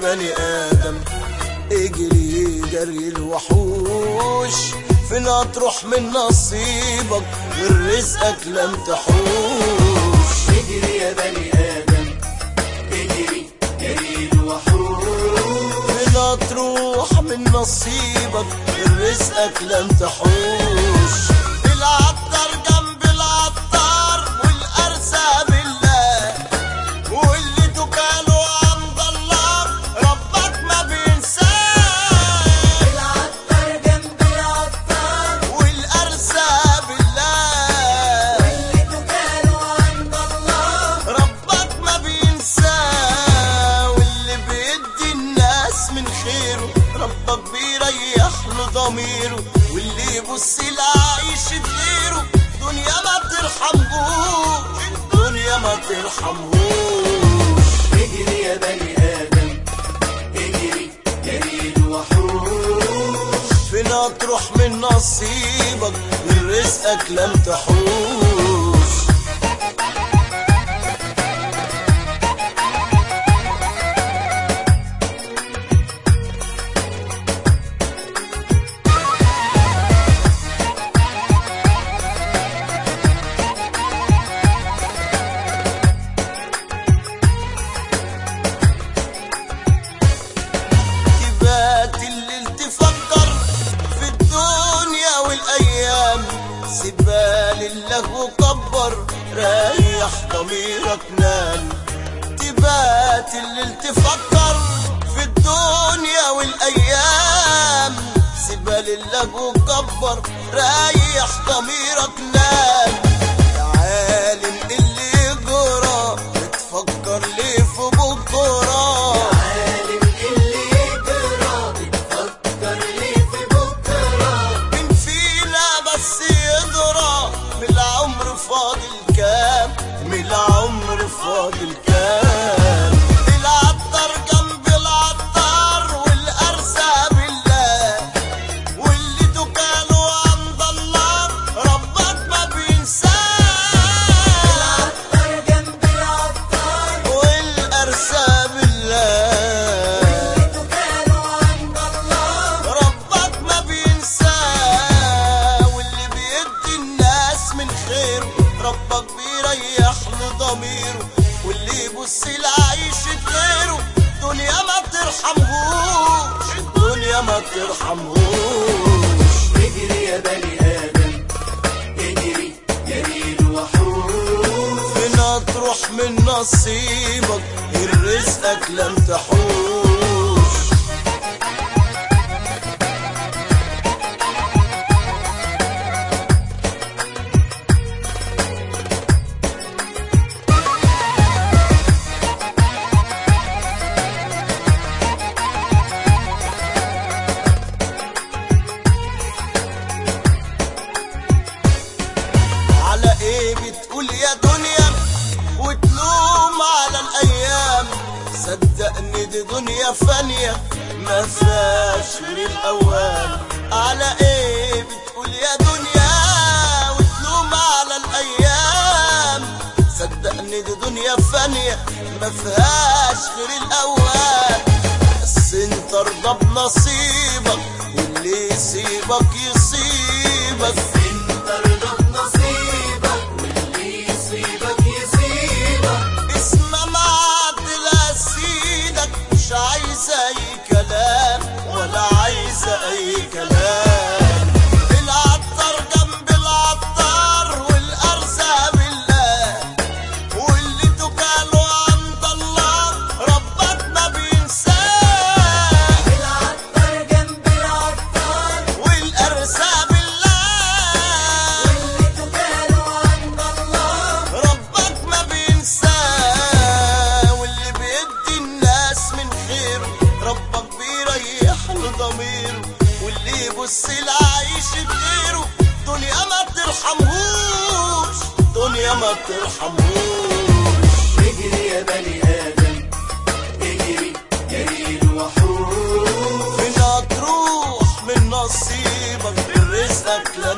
بني آدم، اجري جري الوحوش، فين هتروح من نصيبك غير رزقك لم تحوش. اجري يا بني آدم، اجري جري الوحوش، فين هتروح من نصيبك غير رزقك لم تحوش. العطار جنب العطار والأرزاق بالله، واللي دكانه عند الله ربك ما بينساه. العطار جنب العطار والأرزاق بالله، واللي دكانه عند الله ربك ما بينساه. واللي بيدي الناس من خيره ربك بيريح له ضميره، واللي يبص لعيش غيره دنيا ما ترحمهوش، الدنيا ما ترحمهوش. اجري يا بني آدم، اجري جري الوحوش، فين هتروح من نصيبك من رزقك لم تحوش. سيبال الله وكبر، ريح ضميرك نام. تبات الليل تفكر في الدنيا والايام، سيبال الله وكبر، ريح ضميرك نام. يا عالم اللي جرى بتفكر ليه في بكره، يا عالم اللي جرى بتفكر ليه في بكره. مين فينا بس يدرى من العمر فاضل كام، من العمر فاضل كام. العطار جنب العطار والأرزاق بالله، واللي دكانه عند الله ربك ما بينساه. العطار جنب العطار والأرزاق بالله، واللي دكانه عند الله ربك ما بينساه. واللي بيدي الناس من خيره ربك بيريح له ضميره، واللي يبص لعيش غيره الدنيا ما ترحمهوش، الدنيا ما ترحمهوش. اجري يا بني آدم، اجري جري الوحوش، فين هتروح من نصيبك غير رزقك لم تحوش. على ايه بتقول يا دنيا وتلوم على الايام؟ صدقني دي دنيا فانية ما فيهاش غير الاوان. على ايه بتقول يا دنيا وتلوم على الايام؟ صدقني دي دنيا فانية ما فيهاش غير الاوان. بس انت ارضى بنصيبك واللي يسيبك يصيبك. انت رضا بنصيبك واللي يصيبك يصيبك. اسمع معدل سيدك، مش عايزة اي كلام ولا عايزة اي كلام. العطار جنب العطار والارزاق بالله، واللي دكانه عند الله ربك ما بينساه. العطار جنب العطار والارزاق بالله، واللي دكانه عند الله ربك ما بينساه. واللي بيدي الناس من خيره ربك بيريح له ضميره، واللي يبص لعيش غيره دنيا ما ترحمهوش، دنيا ما ترحمهوش. اجري يا بني آدم، اجري جري الوحوش، فين هتروح من نصيبك من رزقك